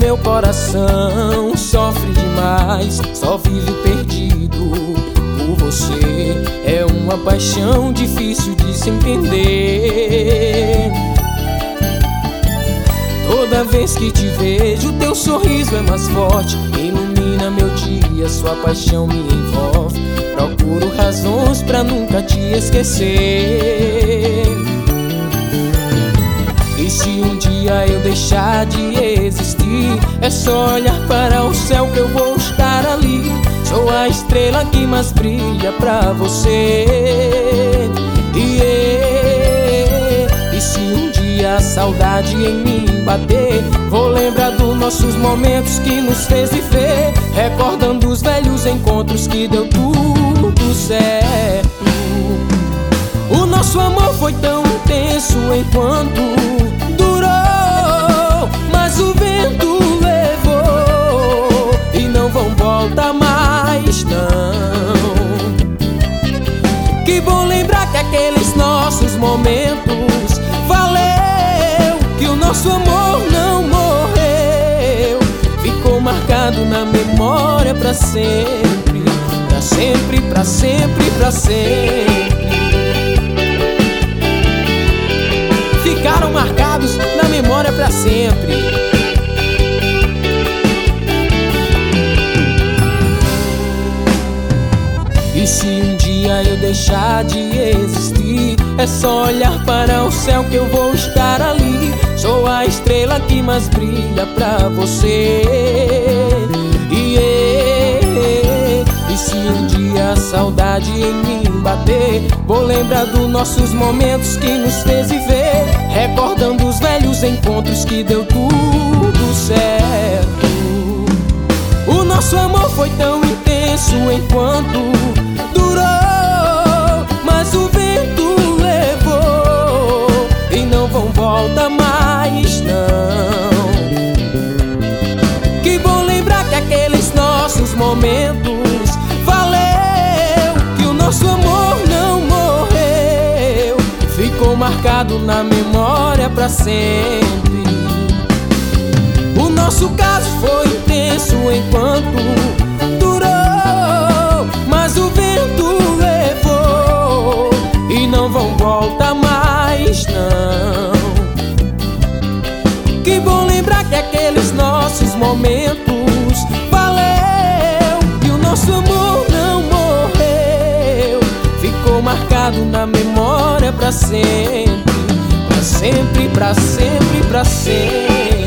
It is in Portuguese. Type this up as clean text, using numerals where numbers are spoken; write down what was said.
meu coração sofre demais, só vive perdido por você. É uma paixão difícil de se entender. Toda vez que te vejo, teu sorriso é mais forte, ilumina meu dia, sua paixão me envolve. Procuro razões pra nunca te esquecer. E se um dia eu deixar de existir, é só olhar para o céu que eu vou estar ali. Sou a estrela que mais brilha pra você. E se um dia a saudade em mim bater, vou lembrar dos nossos momentos que nos fez viver, recordando os velhos encontros que deu tudo certo. O nosso amor foi tão intenso enquanto durou, mas o vento levou e não vão voltar mais não. Que bom lembrar que aqueles nossos momentos valeu, que o nosso amor não morreu, ficou marcado na memória pra sempre, pra sempre, pra sempre, pra sempre. Ficaram marcados na memória pra sempre. E se um dia eu deixar de existir, é só olhar para o céu que eu vou estar ali. Sou a estrela que mais brilha pra você. E se um dia a saudade em mim bater, vou lembrar dos nossos momentos que nos fez viver, recordando os velhos encontros que deu tudo certo. O nosso amor foi tão intenso enquanto durou, mas o vento levou e não vão voltar mais não. Que bom lembrar que aqueles nossos momentos valeu, que o nosso amor não morreu, ficou marcado na memória pra sempre. O nosso caso foi intenso enquanto durou, mas o vento levou e não vão voltar mais não. Que bom lembrar que aqueles nossos momentos valeu, que o nosso amor não morreu, ficou marcado na memória pra sempre, pra sempre, pra sempre, pra sempre.